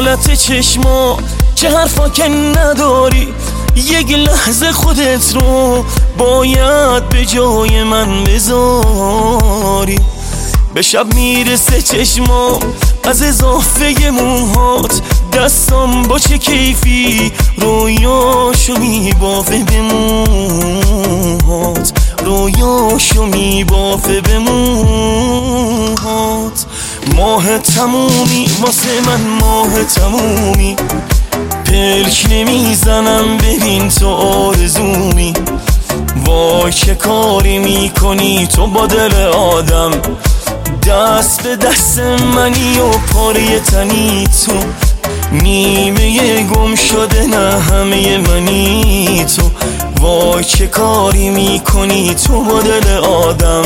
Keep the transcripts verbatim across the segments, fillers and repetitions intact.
حالت چشما چه حرفا که نداری، یک لحظه خودت رو باید به جای من بذاری. به شب میرسه چشمام از اضافه موهات، دستام با چه کیفی رویاشو میبافه به موهات، رویاشو میبافه به موهات. ماه تمومی واسه من ماه تمومی، پلک نمیزنم ببین تو آرزومی. وای چه کاری میکنی تو با دل آدم، دست به دست منی و پاره تنی تو، نیمه گم شده نه همه منی تو. وای چه کاری میکنی تو با دل آدم.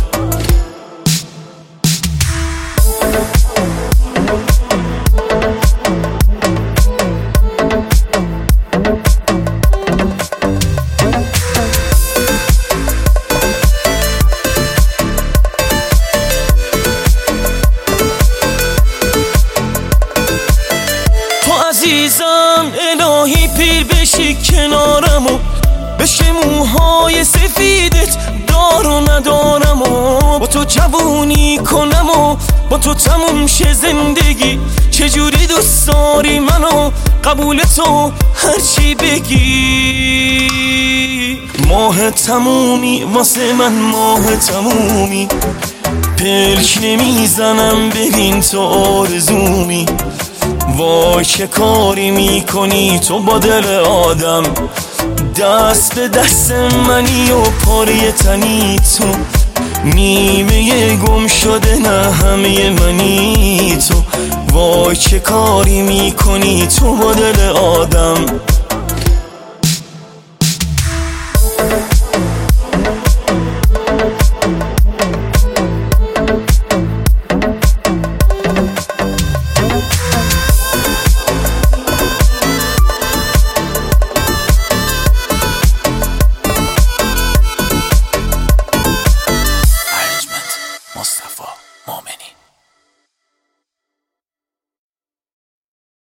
عزیزم الهی پیر بشی کنارم و بشه موهای سفیدت دار و ندارم و با تو جوونی کنم و با تو تموم شه زندگی. چجوری دوست داری منو قبول تو هرچی بگی. ماه تمومی واسه من ماه تمومی، پلک نمیزنم ببین تو آرزومی. وای چه کاری میکنی تو با دل آدم، دست به دست منی و پاره تنی تو، نیمه گم شده نه همه منی تو. وای چه کاری میکنی تو با دل آدم.